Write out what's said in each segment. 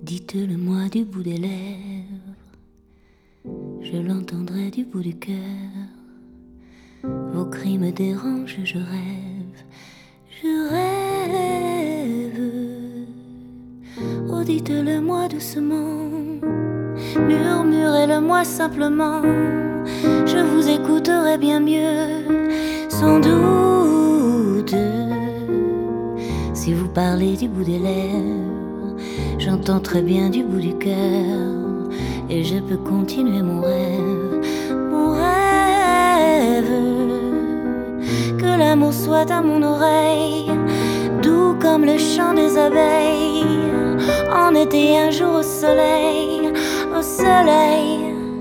Dites-le moi du bout des lèvres, je l'entendrai du bout du cœur. Vos cris me dérangent, je rêve, je rêve. Oh, dites-le moi doucement, murmurez-le moi simplement. Je vous écouterai bien mieux, sans doute. Si vous parlez du bout des lèvres, j'entends très bien du bout du cœur, et je peux continuer mon rêve, mon rêve. Que l'amour soit à mon oreille, doux comme le chant des abeilles, en été un jour au soleil, au soleil.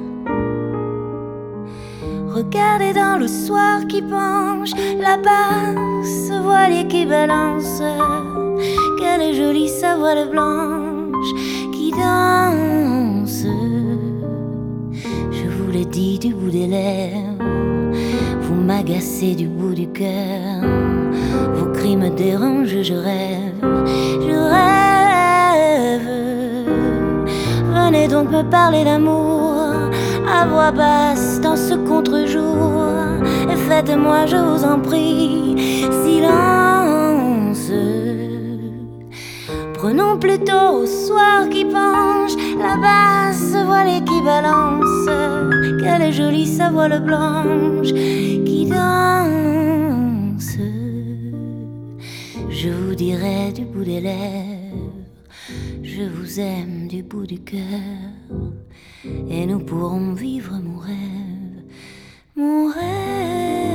Regardez dans le soir qui penche, là-bas ce voilier qui balance. Quelle est jolie sa voile blanche qui danse. Je vous l'ai dit du bout des lèvres, vous m'agacez du bout du cœur. Vos cris me dérangent, je rêve, je rêve. Venez donc me parler d'amour à voix basse dans ce contre-jour, et faites-moi, je vous en prie, silence. Prenons plutôt au soir qui penche, là-bas ce voile qui balance. Quelle est jolie sa voile blanche qui danse. Je vous dirai du bout des lèvres, je vous aime du bout du cœur, et nous pourrons vivre mon rêve, mon rêve.